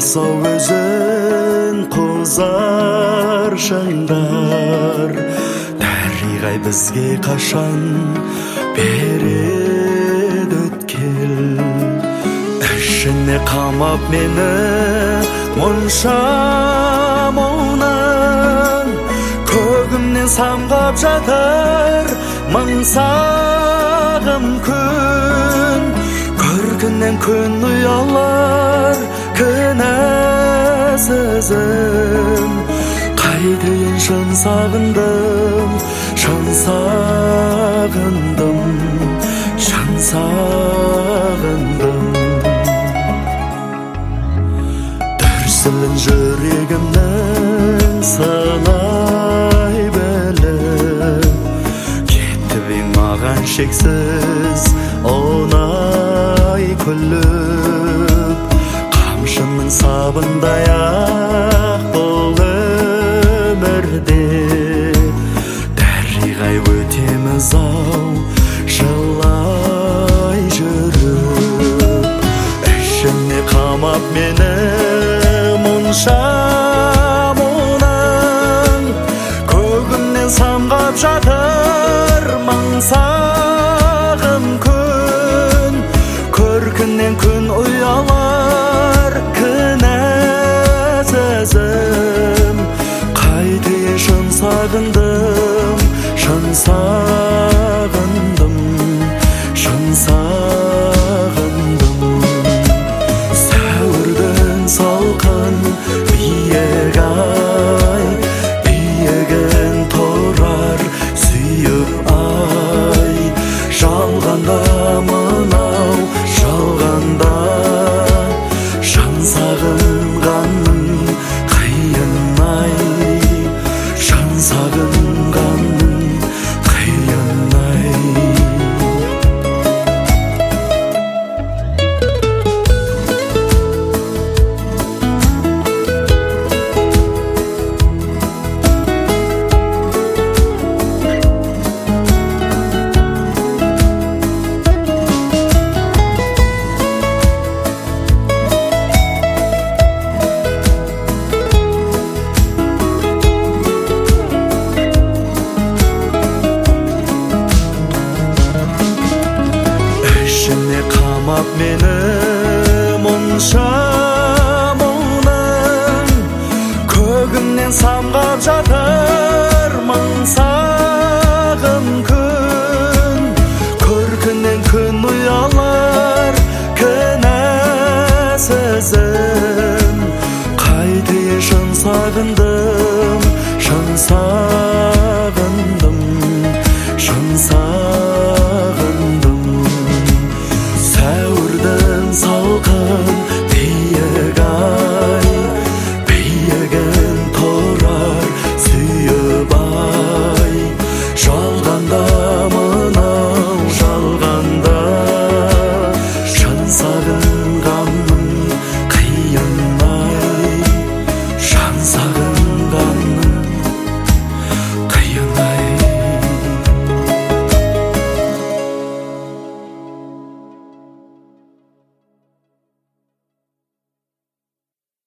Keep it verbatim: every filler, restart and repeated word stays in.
жасау өзін қозар шыңдар. Тәригай бізге қашан береді өткел. Ішіне қамап мені мұнша мұңнан, көгімнен самғап жатыр мың сағым күн. Көркінен күн ұялар кінәсізім, қайтейін шын сағындым, шын сағындым, шын сағындым. Дүрсілін жүрегімнің сынай біліп, кетті бен маған шексіз оңай күліп. Қамшының сабындай ақ бұл өмірде, дәригай өтеміз ау жылай жүріп. Ішіне қамап мені мұнша мұңнан, көгімнен самғап жатыр мың сағым күн. Көркінен күн ұялар кінәсізім, қайтейін шын сағындым, шын сағындым, шын сағындым. Сәуірдің салқын биік ай, биігін тұрар сүйіп ай. Жалғанда мынау жалғанда, жан сағынғанның қиын ай, жан сағынғанның қиын ай. Ішіне қамап мені мұнша мұңнан, көгімнен самғап жатыр